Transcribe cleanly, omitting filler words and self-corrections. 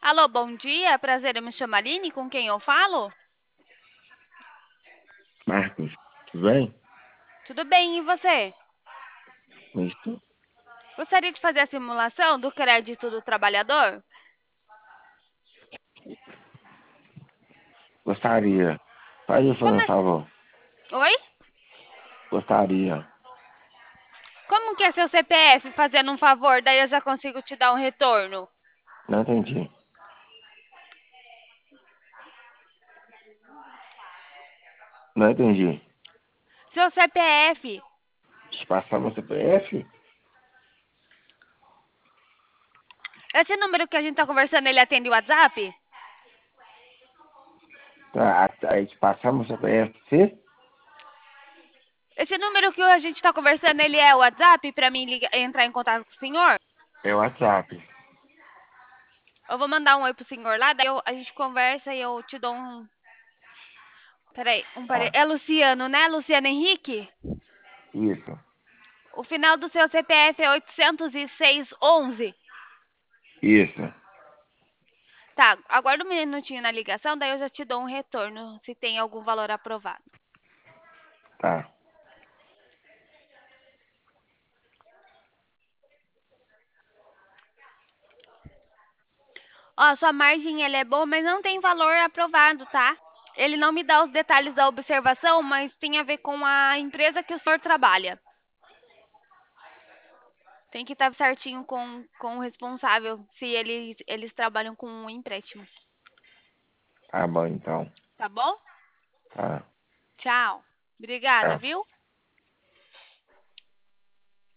Alô, bom dia. Prazer, eu me chamo Aline. Com quem eu falo? Marcos, tudo bem? Tudo bem, e você? Isto, Gostaria de fazer a simulação do crédito do trabalhador? gostaria. Faz isso, Como por é? favor. Oi? Gostaria. Como que é seu CPF fazendo um favor? Daí eu já consigo te dar um retorno. Não entendi. Não entendi. Seu CPF. Te passar meu CPF? Esse número que a gente tá conversando, ele atende o WhatsApp? Tá, aí te passar meu CPF pra você? Esse número que a gente tá conversando, ele é o WhatsApp pra mim entrar em contato com o senhor? É o WhatsApp. Eu vou mandar um oi pro senhor lá, daí a gente conversa e eu te dou um. Peraí. Tá. É Luciano, né? Luciano Henrique? Isso. O final do seu CPF é 80611. Isso. Tá, aguarda um minutinho na ligação, daí eu já te dou um retorno se tem algum valor aprovado. Tá. Ó, sua margem ela é boa, mas não tem valor aprovado, tá? Ele não me dá os detalhes da observação, mas tem a ver com a empresa que o senhor trabalha. Tem que estar certinho com o responsável, se eles trabalham com um empréstimo. Tá bom, então. Tá bom? Tá. Tchau. Obrigada, Tchau. viu?